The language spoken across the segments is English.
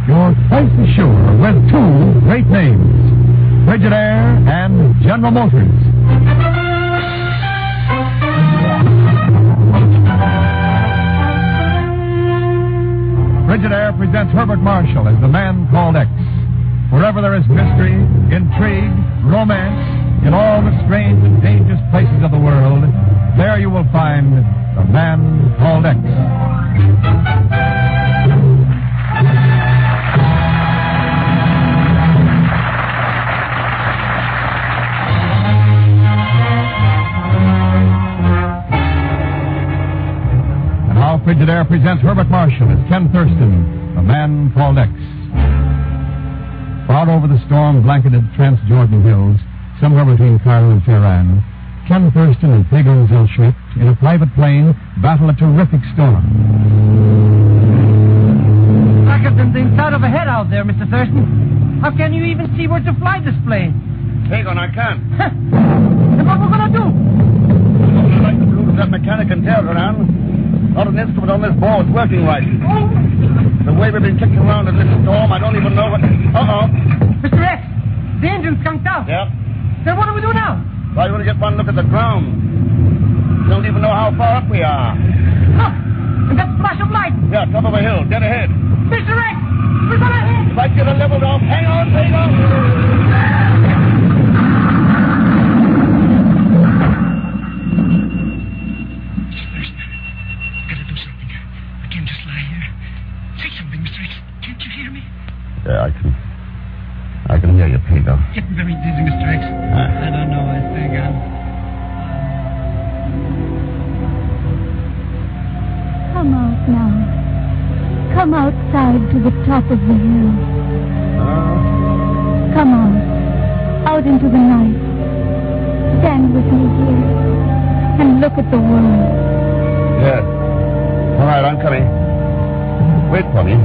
You're twice as sure with two great names, Frigidaire and General Motors. Frigidaire presents Herbert Marshall as the man called X. Wherever there is mystery, intrigue, romance, in all the strange and dangerous places of the world, there you will find the man called X. And now Frigidaire presents Herbert Marshall as Ken Thurston, the man called X. Far over the storm-blanketed Trans-Jordan Hills, somewhere between Cairo and Tehran, Ken Thurston and Pegon Zellschmidt, in a private plane, battle a terrific storm. Blacker than the inside of a head out there, Mr. Thurston. How can you even see where to fly this plane? Pegon, I can't. And what we're going to do? I'd like to prove that mechanic and tail around. Not an instrument on this board's working right. The way we've been kicking around in this storm, I don't even know what... Uh-oh. Mr. X, the engine's skunked out. Yeah? Then what do we do now? Well, you want to get one look at the ground. Don't even know how far up we are. Look, and that flash of light. Yeah, top of a hill, dead ahead. Mr. X, we're going to hit. If I get a leveled off, hang on, Pegon. Yeah, I can hear you, Pegon. Getting very dizzy, Mr. X. I don't know. I think Come out now. Come outside to the top of the hill. Come out into the night. Stand with me here and look at the world. Yes. All right, I'm coming. Wait for me.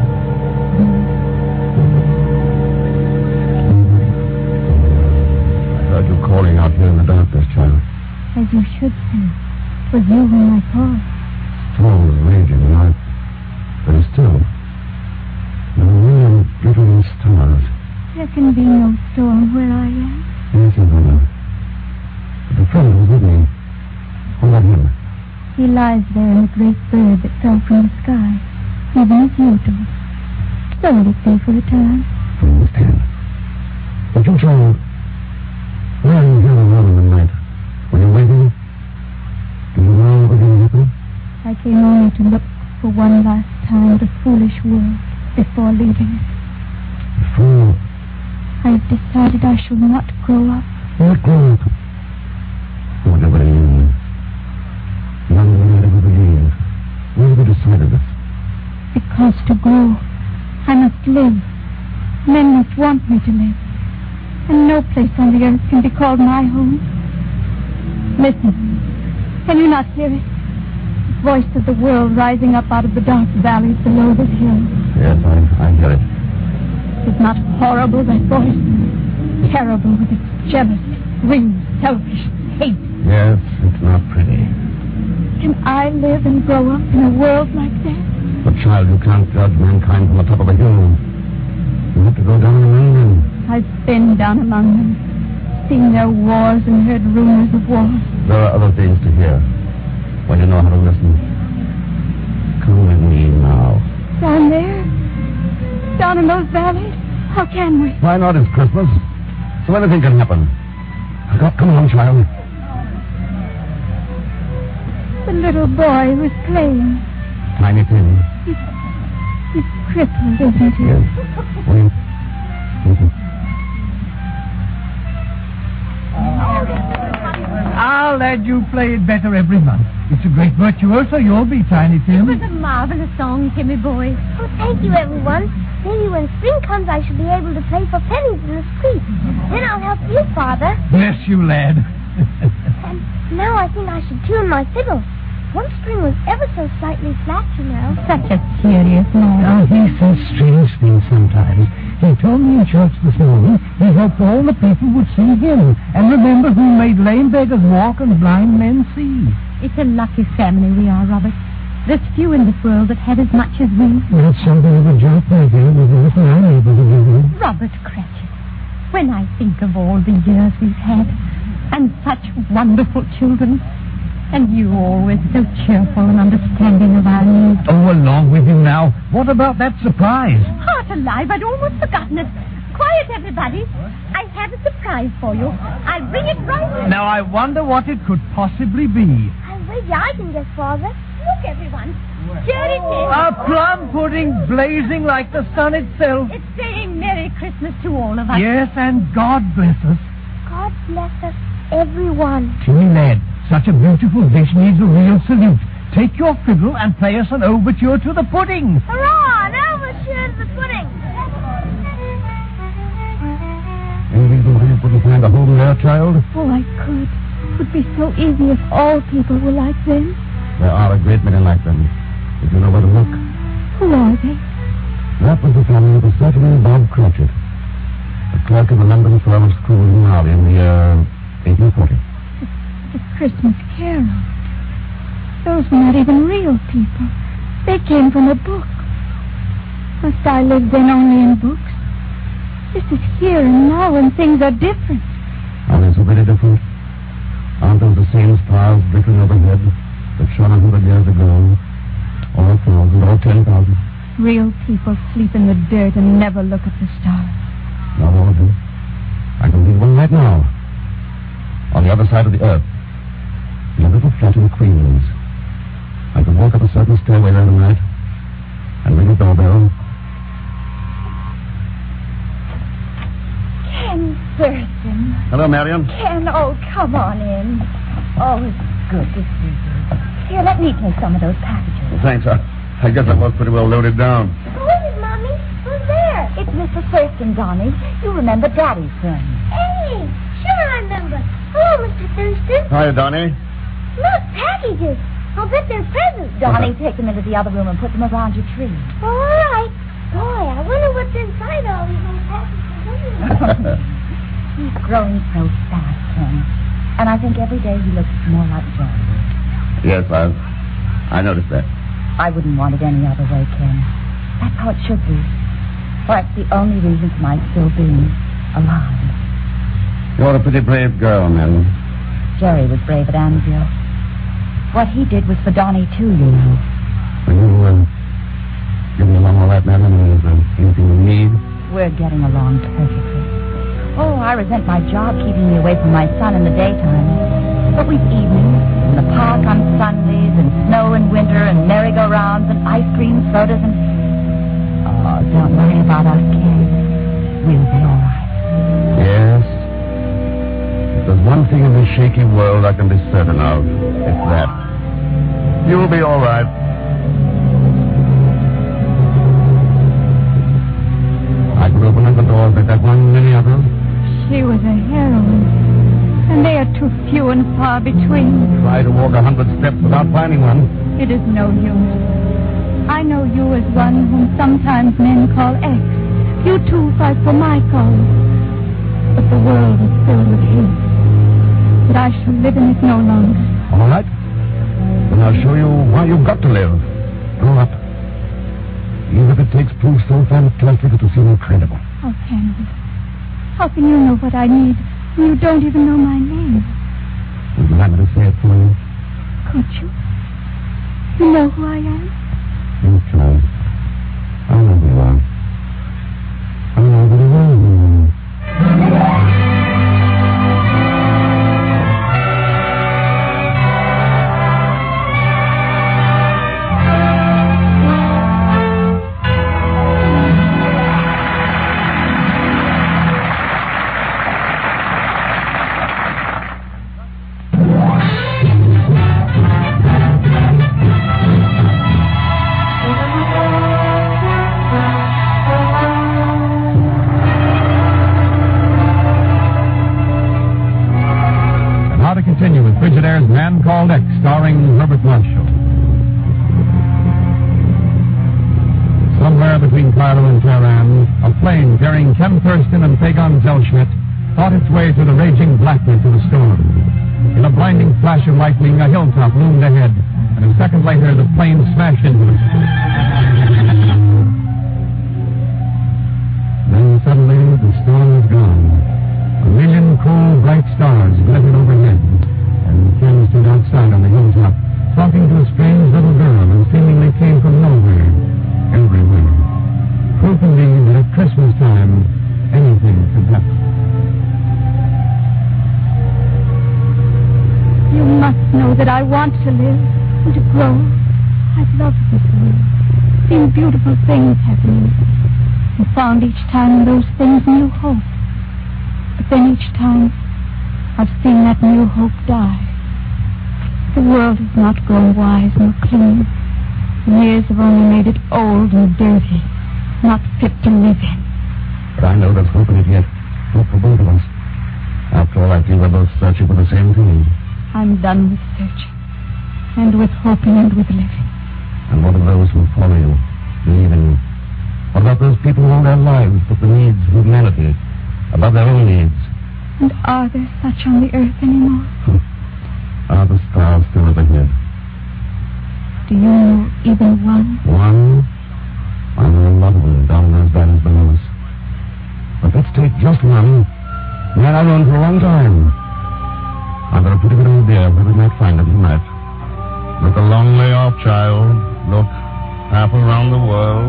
I heard you calling out here in the darkness, child. As you should say. It was you whom I called. Storm was raging, and but still. There were million glittering stars. There can be no storm where I am. Yes, I know. But the friend was with me. What about him? He lies there in a great bird that fell from the sky. Even as you do. So will it be for a time. I understand. But you, child, why are you here alone in the night? Were you waiting? Do you know what will happen? I came only to look for one last time at a foolish world before leaving it. Before? I've decided I shall not grow up. Not grow up? Whatever it is. None of you ever believe. Why have you decided this? Because to grow, I must live. Men must want me to live. And no place on the earth can be called my home. Listen. Can you not hear it? The voice of the world rising up out of the dark valleys below this hill. Yes, I hear it. Is not horrible, that voice? Terrible with its jealousy, greed, selfish hate. Yes, it's not pretty. Can I live and grow up in a world like that? But, child, you can't judge mankind from the top of a hill. You have to go down among them. I've been down among them, seen their wars and heard rumors of wars. There are other things to hear when you know how to listen. Come with me now. Down there? Down in those valleys? How can we? Why not? It's Christmas. So anything can happen. Come on, child. The little boy who's playing. Tiny Tim. He's crippled, isn't he? Yes. Wait. Listen. I'll let you play it better every month. It's a great virtuoso you'll be, Tiny Tim. It was a marvelous song, Timmy boy. Oh, thank you, everyone. Maybe when spring comes, I shall be able to play for pennies in the street. Then I'll help you, Father. Bless you, lad. And now I think I should tune my fiddle. One string was ever so slightly flat, you know. Such a serious man. Now, he says strange things sometimes. He told me in church this morning he hoped all the people would see him and remember who made lame beggars walk and blind men see. It's a lucky family we are, Robert. There's few in this world that have as much as we. That's something of a joke, my dear, with nothing I'm able to give you. Robert Cratchit, when I think of all the years we've had, and such wonderful children, and you always so cheerful and understanding of our needs. Oh, along with you now. What about that surprise? Heart alive, I'd almost forgotten it. Quiet, everybody. I have a surprise for you. I'll bring it right in. Now, I wonder what it could possibly be. I can guess, Father. Look, everyone. Here it is. A plum pudding blazing like the sun itself. It's saying Merry Christmas to all of us. Yes, and God bless us. God bless us, everyone. Timmy, lad, such a beautiful dish needs a real salute. Take your fiddle and play us an overture to the pudding. Hurrah! An overture to the pudding. Any reason why you couldn't find a home there, child? Oh, I could. It would be so easy if all people were like them. There are a great many like them. If you know where to look. Who are they? That was the family of a certain Bob Cratchit, a clerk in the London firm of School in Raleigh in the year 1840. The Christmas Carol. Those were not even real people. They came from a book. Must I live then only in books? This is here and now, and things are different. Are they so very different? Aren't those the same stars dripping overhead that shone 100 years ago? Or 1,000, or 10,000? Real people sleep in the dirt and never look at the stars. Not all of them. I can see one right now. On the other side of the earth. In a little flat in Queens. I can walk up a certain stairway there tonight and ring a doorbell. Ken Thurston. Hello, Marion. Ken, oh, come on in. Oh, it's good to see you. Here, let me take some of those packages. Thanks. I guess I was pretty well loaded down. Who is it, Mommy? Who's there? It's Mr. Thurston, Donnie. You remember Daddy's friend. Hey, sure I remember. Hello, Mr. Thurston. Hiya, Donnie. Look, packages. I'll bet they're presents. Donnie, take them into the other room and put them around your tree. All right. Boy, I wonder what's inside all these little packages. He's growing so fast, Ken. And I think every day he looks more like Jerry. Yes, I noticed that. I wouldn't want it any other way, Ken. That's how it should be. For it's the only reason for my still being alive. You're a pretty brave girl, Marion. Jerry was brave at Annville. What he did was for Donnie, too, you know. Will you give me along all that, Marion? Is there anything you need? We're getting along perfectly. Oh, I resent my job keeping me away from my son in the daytime. But we've evenings in the park on Sundays, and snow in winter, and merry-go-rounds, and ice cream sodas, and... Oh, don't worry about us, Ken. We'll be all right. Yes. If there's one thing in this shaky world I can be certain of, it's that. You'll be all right. I could open up the doors like that one, many others. She was a heroine, and they are too few and far between. Try to walk 100 steps without finding one. It is no use. I know you as one whom sometimes men call X. You too fight for my cause. But the world is filled with hate. But I shall live in it no longer. All right. Then I'll show you why you've got to live. Grow up. Even if it takes proof so fantastic it will seem incredible. Oh, Henry, how can you know what I need when you don't even know my name? Would you like me to say it for you? Could you? You know who I am? You try. I know who you are. I know who you are. Continue with Frigidaire's Man Called X, starring Herbert Marshall. Somewhere between Cairo and Tehran, a plane carrying Ken Thurston and Pagon Zellschmidt fought its way through the raging blackness of the storm. In a blinding flash of lightning, a hilltop loomed ahead, and and a second later, the plane smashed into it. Then suddenly, the storm was gone. A million cool, bright stars glittered overhead, and Ken stood outside on the hilltop, talking to a strange little girl who seemingly came from nowhere, everywhere. Proof indeed that at Christmas time, anything could happen. You must know that I want to live and to grow. I've loved this world, seen beautiful things happening, and found each time in those things new hope. But then each time, I've seen that new hope die. The world has not grown wise nor clean. Years have only made it old and dirty, not fit to live in. But I know there's hope in it yet. Hope for both of us. After all, I feel we're both searching for the same thing. I'm done with searching, and with hoping, and with living. And what of those who follow you, believe in you? What about those people who all their lives put the needs of humanity above their own needs? And are there such on the earth anymore? Are the stars still overhead? Do you know even one? One? I know a lot of them down in those valleys below us. But let's take just one. Man I've known for a long time. I've got a pretty good idea where we might find it tonight. Look a long way off, child. Look half around the world.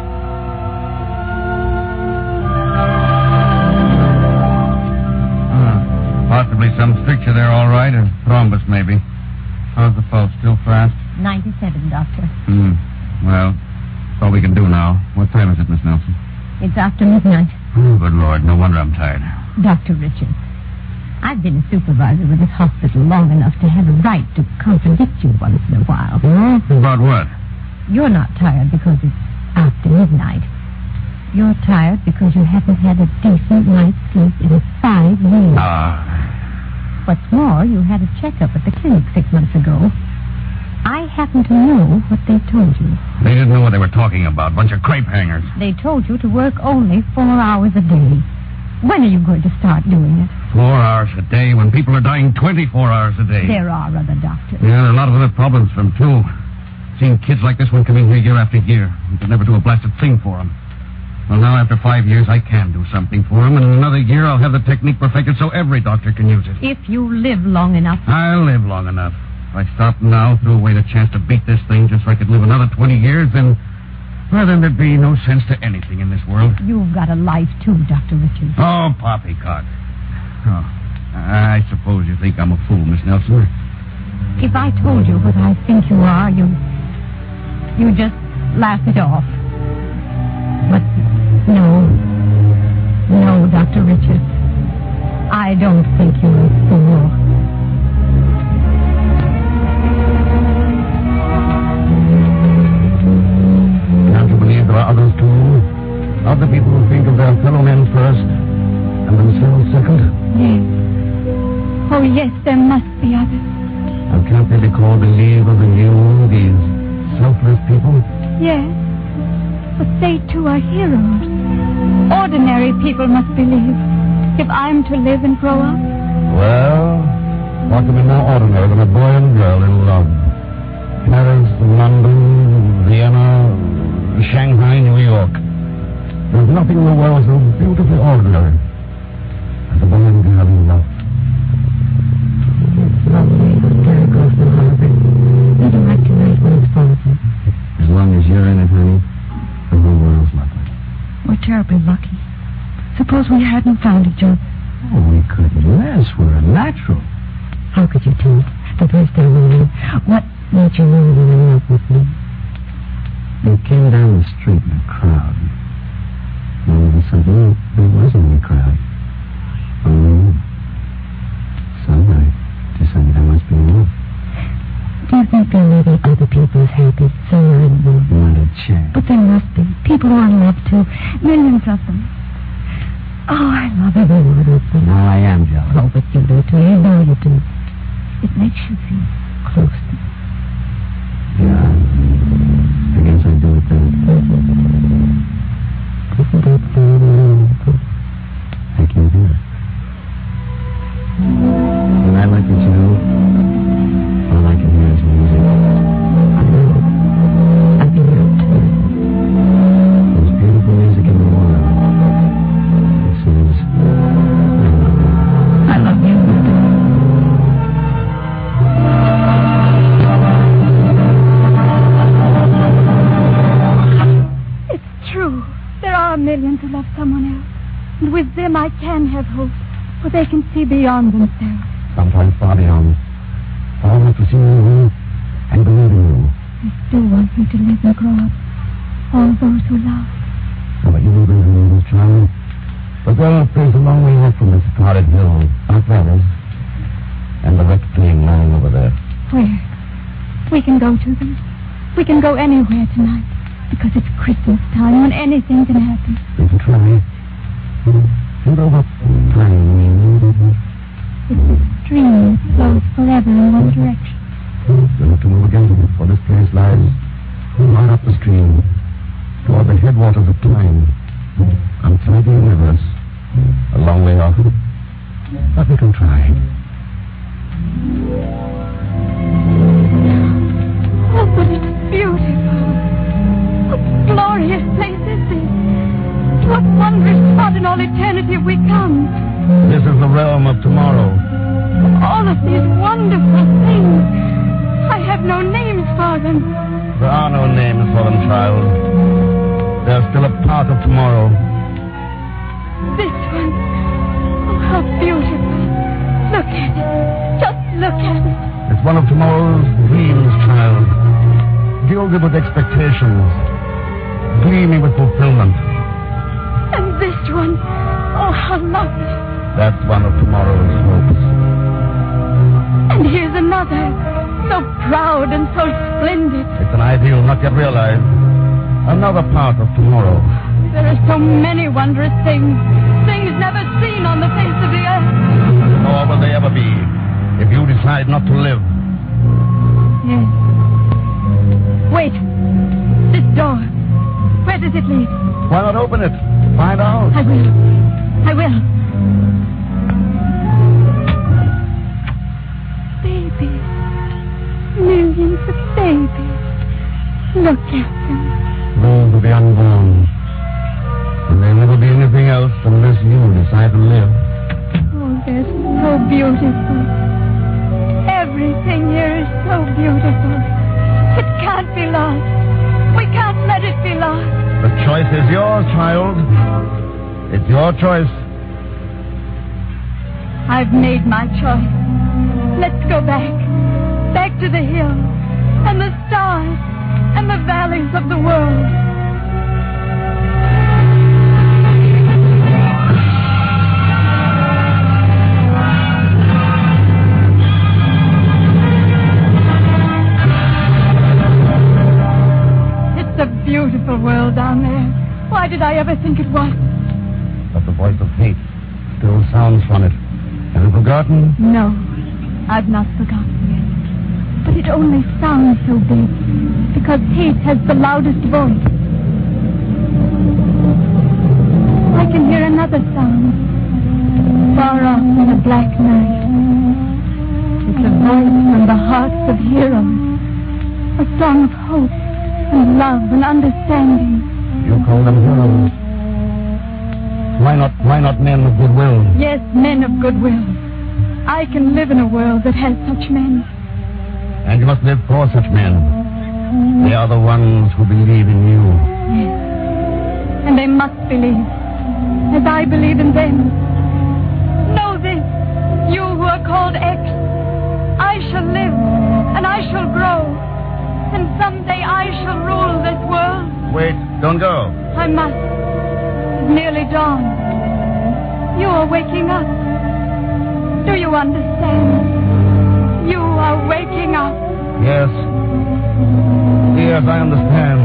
Possibly some stricture there, all right, or thrombus, maybe. How's the pulse? Still fast? 97, Doctor. Well, that's all we can do now. What time is it, Miss Nelson? It's after midnight. Oh, good Lord. No wonder I'm tired. Dr. Richards, I've been a supervisor with this hospital long enough to have a right to contradict you once in a while. About what? You're not tired because it's after midnight. You're tired because you haven't had a decent night's sleep in 5 years. What's more, you had a checkup at the clinic 6 months ago. I happen to know what they told you. They didn't know what they were talking about. Bunch of crepe hangers. They told you to work only 4 hours a day. When are you going to start doing it? 4 hours a day when people are dying 24 hours a day. There are other doctors. Yeah, there are a lot of other problems for them, too. Seen kids like this one come in here year after year. You could never do a blasted thing for them. Well, now, after 5 years, I can do something for them, and in another year, I'll have the technique perfected so every doctor can use it. If you live long enough. I'll live long enough. If I stop now, threw away the chance to beat this thing just so I could live another 20 years, then there'd be no sense to anything in this world. You've got a life, too, Dr. Richards. Oh, poppycock. Oh, I suppose you think I'm a fool, Miss Nelson. If I told you what I think you are, you'd just laugh it off. But no, Dr. Richards, I don't think you're a fool. Can't you believe there are others, too? Other people who think of their fellow men first and themselves second? Yes. Oh, yes, there must be others. And can't they be called believers in you, these selfless people? Yes. But they, too, are heroes. Ordinary people must believe. If I'm to live and grow up. Well, what can be more ordinary than a boy and girl in love? Paris, London, Vienna, Shanghai, New York. There's nothing in the world so beautifully ordinary as a boy and girl in love. It's lovely. Very close to Harvey. Even like tonight when it's frozen. As long as you're in it, honey, the whole world's lovely. We're terribly lucky. Suppose we hadn't found each other. Oh, we couldn't less. We're a natural. How could you tell? The first day we knew. What made you know you were in love with me? You came down the street in a crowd. All of a sudden, there wasn't any crowd. Oh. So I decided I must be in love. Do you think there may be other people as happy somewhere in the world? Not a chance. But there must be. People who are in love, too. Millions of them. Oh, I love every one of them. Now I am jealous. Oh, but you do, too. You know you do. It makes you feel close to me. Yeah. I guess I do it then. Isn't that very wonderful? I can do it. And I like it, you know. All I can hear is music. millions who love someone else. And with them I can have hope, for they can see beyond themselves. Sometimes far beyond. Far enough to see you and believe in you. They still want me to live and grow up. All those who love. So that you will believe in this child. But there are a place a long way off from this torrid hill, our father's, and the wrecked plane lying over there. Where? We can go to them. We can go anywhere tonight. Because it's Christmas time when anything can happen. We can try. Think of what time means. It's a stream that flows forever in one direction. You'll have to move again, for this place lies right up the stream, toward the headwaters of time, outside the universe, a long way off. But we can try. Oh, but it's beautiful. What glorious place is this? To what wondrous spot in all eternity have we come? This is the realm of tomorrow. All of these wonderful things. I have no names for them. There are no names for them, child. They're still a part of tomorrow. This one. Oh, how beautiful. Look at it. Just look at it. It's one of tomorrow's dreams, child. Gilded with expectations. Gleaming with fulfillment. And this one. Oh, how lovely. That's one of tomorrow's hopes. And here's another. So proud and so splendid. It's an ideal not yet realized. Another part of tomorrow. There are so many wondrous things. Things never seen on the face of the earth. Nor will they ever be, if you decide not to live. Yes. Wait. This door. Where does it lead? Why not open it? Find out. I will. I will. Babies. Millions of babies. Look at them. Those will be unborn. And there'll never be anything else unless you decide to live. Oh, they're so beautiful. Everything here is so beautiful. It can't be lost. We can't let it be lost. The choice is yours, child. It's your choice. I've made my choice. Let's go back. Back to the hill and the stars and the valleys of the world. It's a beautiful world down there. Why did I ever think it was? But the voice of hate still sounds from it. Have you forgotten? No, I've not forgotten yet. But it only sounds so big because hate has the loudest voice. I can hear another sound far off in the black night. It's a voice from the hearts of heroes, a song of hope and love and understanding. You call them heroes. Why not men of goodwill? Yes, men of goodwill. I can live in a world that has such men. And you must live for such men. They are the ones who believe in you. Yes. And they must believe, as I believe in them. Know this, you who are called X. I shall live, and I shall grow, and someday I shall rule this world. Wait, don't go. I must. It's nearly dawn. You are waking up. Do you understand? You are waking up. Yes. Yes, I understand.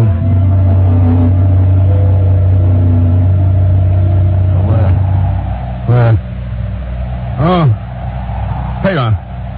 Where? Oh. Hagon.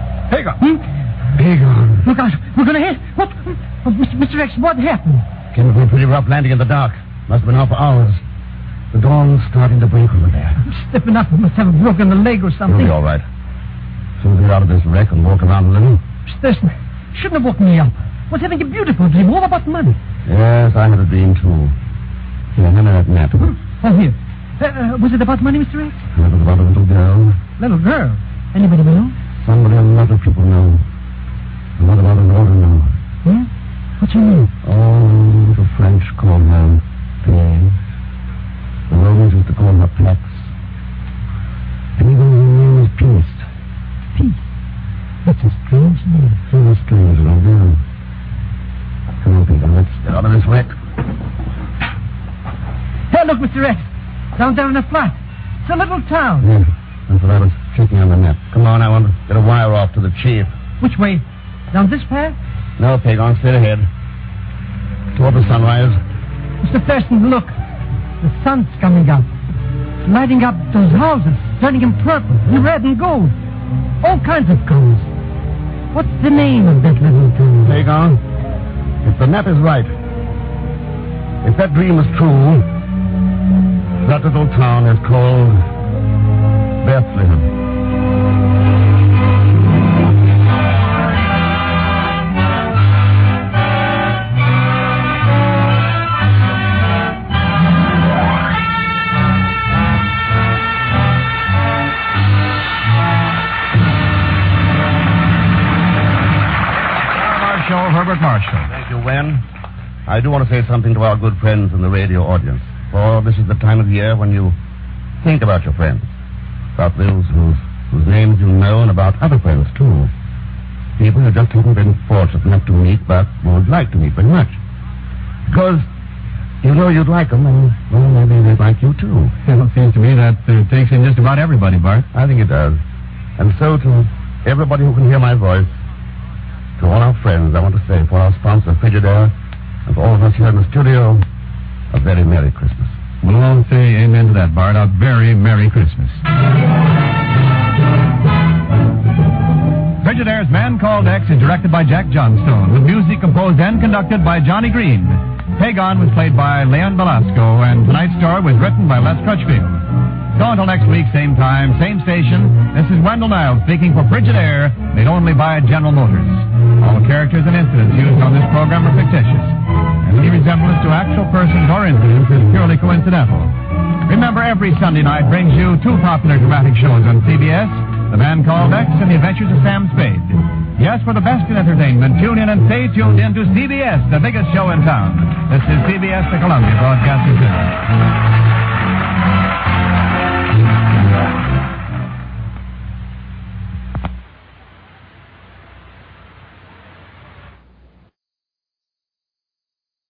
Hagon. Look out. We're going to hit. What? Oh, Mr. X, what happened? Came to be a pretty rough landing in the dark. Must have been out for hours. The dawn's starting to break over there. Stepping up, we must have broken a leg or something. You'll be all right. Soon as we get out of this wreck and walk around a little. Stetson, shouldn't have woken me up. Was having a beautiful dream all about money. Yes, I had a dream, too. Here, hand me that net. Oh, here. Was it about money, Mr. X? It was about a little girl. Little girl? Anybody we know? Somebody a lot of people know. And what about an older know? Yeah? What's her name? Oh, the French call her Thérèse. Oh, look, Mr. X. Down there in the flat. It's a little town. Yeah, that's what I was checking on the map. Come on, I want to get a wire off to the chief. Which way? Down this path? No, Peg, on straight ahead. Toward the sunrise. Mr. Thurston, look. The sun's coming up. Lighting up those houses, turning them purple and red and gold. All kinds of colors. What's the name of that little town? Peg on. If the map is right, if that dream is true, that little town is called Bethlehem. Herbert Marshall. Thank you, Wen. I do want to say something to our good friends in the radio audience. For this is the time of year when you think about your friends. About those whose names you know and about other friends, too. People who just haven't been fortunate enough to meet, but would like to meet very much. Because you know you'd like them, and, well, maybe they'd like you, too. Well, it seems to me that takes in just about everybody, Bart. I think it does. And so to everybody who can hear my voice, to all our friends, I want to say, for our sponsor, Frigidaire, and for all of us here in the studio, a very Merry Christmas. We'll all say amen to that, Bart. A very Merry Christmas. Frigidaire's Man Called X is directed by Jack Johnstone, with music composed and conducted by Johnny Green. Pagon was played by Leon Velasco, and tonight's story was written by Les Crutchfield. So until next week, same time, same station, this is Wendell Niles speaking for Frigidaire, made only by General Motors. All characters and incidents used on this program are fictitious, and any resemblance to actual persons or incidents is purely coincidental. Remember, every Sunday night brings you two popular dramatic shows on CBS, The Man Called X and The Adventures of Sam Spade. Yes, for the best in entertainment, tune in and stay tuned in to CBS, the biggest show in town. This is CBS, the Columbia Broadcasting System.